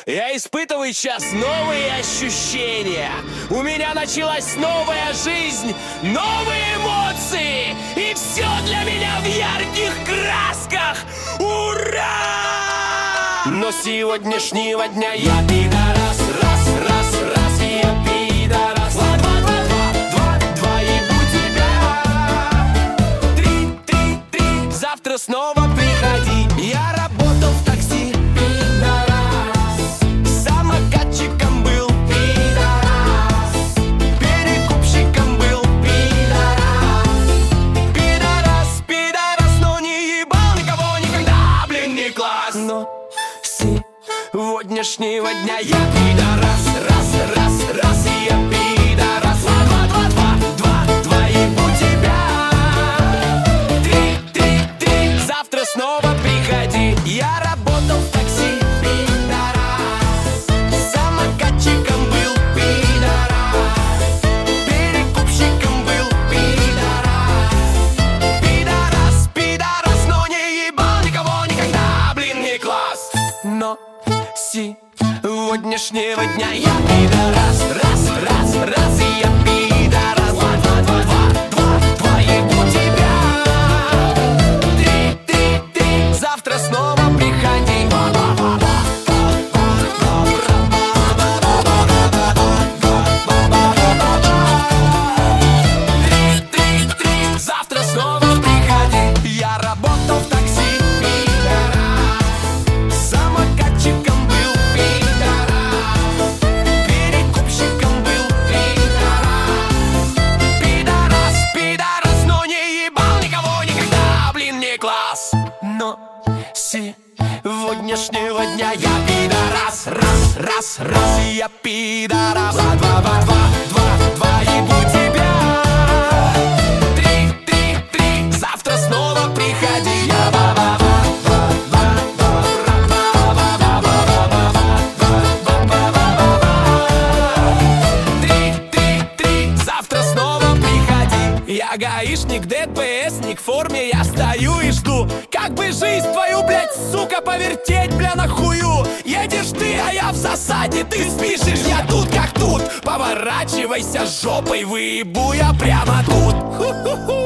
Я испытываю сейчас новые ощущения. У меня началась новая жизнь, новые эмоции. И все для меня в ярких красках. Ура! Но с сегодняшнего дня я пидорас. Раз, раз, раз, я пидорас. Два, два, два, два, два, два, ебу тебя. Три, три, три, завтра снова приходи. Я работал в такси. Сегодняшнего дня я пидорас. Раз, раз, раз, я пидорас. Два, два, два, два, два, ебу тебя. Три, три, три, завтра снова приходи. Я работал в такси. Пидорас. Самокатчиком был. Пидорас. Перекупщиком был. Пидорас. Пидорас, пидорас, но не ебал никого никогда. Блин, не класс. Но сегодняшнего дня я пидорас. Раз, раз, раз, я пидорас. Два, два, два, два, два, два, ебу тебя. Три, три, три, завтра снова приходи. Три, три, три, завтра снова приходи. Я работал в такси. Но сегодняшнего дня я пидорас. Раз, раз, раз, я пидорас. Два, два, два, два, два, два, ебу тебя. Три, три, три, завтра снова приходи. Я три, три, три, завтра снова приходи. Я гаишник, ДПСник, в форме я стою и жду. Как бы жизнь твою, блядь, сука, повертеть, бля, нахую. Едешь ты, а я в засаде, ты спишешь, я тут как тут. Поворачивайся жопой, выебу я прямо тут. Ху-ху-ху.